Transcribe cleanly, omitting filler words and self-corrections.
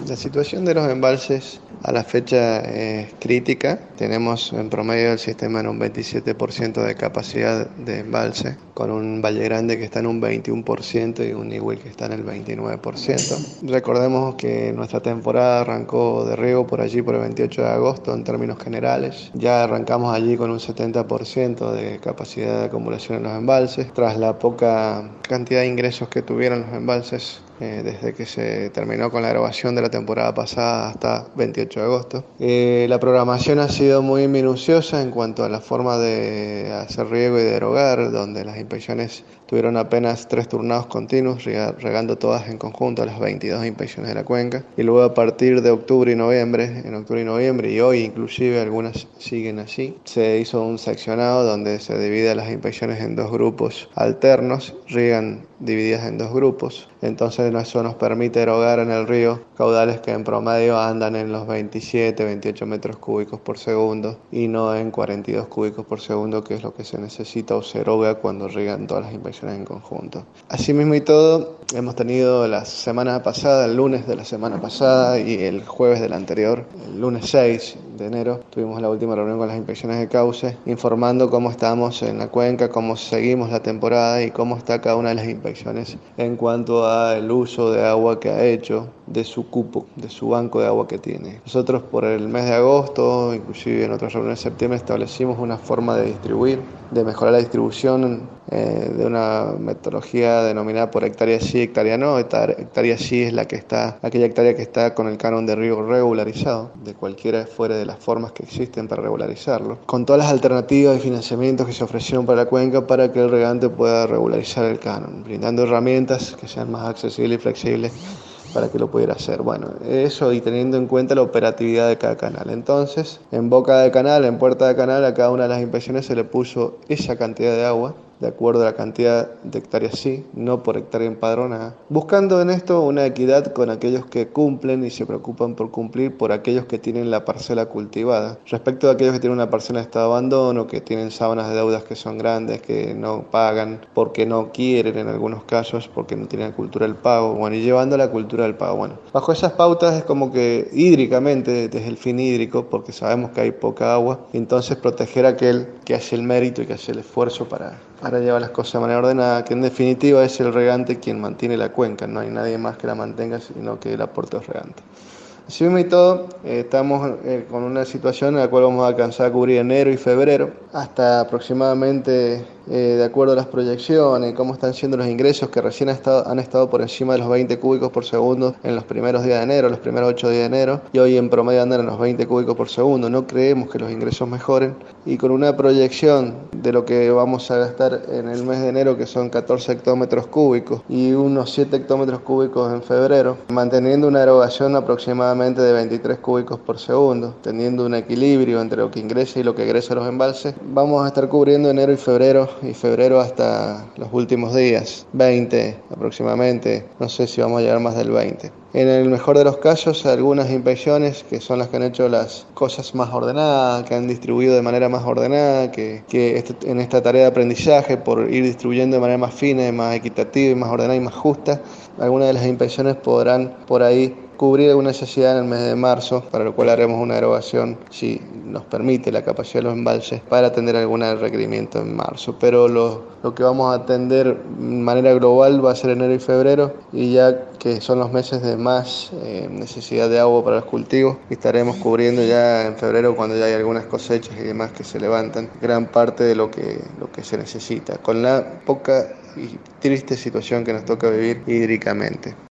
La situación de los embalses a la fecha es crítica. Tenemos en promedio el sistema en un 27% de capacidad de embalse, con un Valle Grande que está en un 21% y un Iguil que está en el 29%. Recordemos que nuestra temporada arrancó de riego por allí por el 28 de agosto en términos generales. Ya arrancamos allí con un 70% de capacidad de acumulación en los embalses. Tras la poca cantidad de ingresos que tuvieron los embalses desde que se terminó con la grabación de la temporada pasada hasta 28 de agosto. La programación ha sido muy minuciosa en cuanto a la forma de hacer riego y de erogar, donde las inspecciones tuvieron apenas 3 turnados continuos, regando todas en conjunto las 22 inspecciones de la cuenca. Y luego a partir de octubre y noviembre, y hoy inclusive algunas siguen así, se hizo un seccionado donde se divide las inspecciones en dos grupos alternos, riegan divididas en dos grupos. Entonces eso nos permite erogar en el río caudales que en promedio andan en los 27, 28 metros cúbicos por segundo y no en 42 cúbicos por segundo, que es lo que se necesita o se eroga cuando riegan todas las inspecciones en conjunto. Asimismo y todo, hemos tenido la semana pasada, el lunes de la semana pasada y el jueves del anterior, el lunes 6 de enero, tuvimos la última reunión con las inspecciones de cauce, informando cómo estamos en la cuenca, cómo seguimos la temporada y cómo está cada una de las inspecciones en cuanto al uso de agua que ha hecho, de su cupo, de su banco de agua que tiene. Nosotros por el mes de agosto, inclusive en otras reuniones de septiembre, establecimos una forma de distribuir, de mejorar la distribución de una metodología denominada por hectárea sí, hectárea no. Hectárea sí es aquella hectárea que está con el canon de riego regularizado, de cualquiera fuera de las formas que existen para regularizarlo, con todas las alternativas y financiamientos que se ofrecieron para la cuenca para que el regante pueda regularizar el canon, brindando herramientas que sean más accesibles y flexibles para que lo pudiera hacer. Bueno, eso y teniendo en cuenta la operatividad de cada canal. Entonces, en boca de canal, en puerta de canal, a cada una de las inspecciones se le puso esa cantidad de agua, de acuerdo a la cantidad de hectáreas sí, no por hectárea empadronada, buscando en esto una equidad con aquellos que cumplen y se preocupan por cumplir por aquellos que tienen la parcela cultivada. Respecto a aquellos que tienen una parcela en estado de abandono, que tienen sábanas de deudas que son grandes, que no pagan porque no quieren en algunos casos, porque no tienen la cultura del pago, bueno, y llevando la cultura del pago. Bueno, bajo esas pautas es como que hídricamente, desde el fin hídrico, porque sabemos que hay poca agua, entonces proteger a aquel que hace el mérito y que hace el esfuerzo para llevar las cosas de manera ordenada, que en definitiva es el regante quien mantiene la cuenca, no hay nadie más que la mantenga, sino que el aporte es regante. Así mismo y todo, estamos con una situación en la cual vamos a alcanzar a cubrir enero y febrero, hasta aproximadamente, de acuerdo a las proyecciones, cómo están siendo los ingresos, que recién han estado por encima de los 20 cúbicos por segundo en los primeros días de enero, los primeros 8 días de enero, y hoy en promedio andan en los 20 cúbicos por segundo. No creemos que los ingresos mejoren, y con una proyección de lo que vamos a gastar en el mes de enero, que son 14 hectómetros cúbicos, y unos 7 hectómetros cúbicos en febrero, manteniendo una erogación aproximadamente de 23 cúbicos por segundo, teniendo un equilibrio entre lo que ingresa y lo que egresa a los embalses, vamos a estar cubriendo enero y febrero hasta los últimos días, 20 aproximadamente, no sé si vamos a llegar más del 20. En el mejor de los casos, algunas inspecciones que son las que han hecho las cosas más ordenadas, que han distribuido de manera más ordenada, en esta tarea de aprendizaje, por ir distribuyendo de manera más fina, más equitativa y más ordenada y más justa, algunas de las inspecciones podrán por ahí cubrir alguna necesidad en el mes de marzo, para lo cual haremos una erogación, si nos permite la capacidad de los embalses, para atender algún requerimiento en marzo. Pero lo que vamos a atender de manera global va a ser enero y febrero, y ya que son los meses de más necesidad de agua para los cultivos, estaremos cubriendo ya en febrero, cuando ya hay algunas cosechas y demás que se levantan, gran parte de lo que se necesita, con la poca y triste situación que nos toca vivir hídricamente.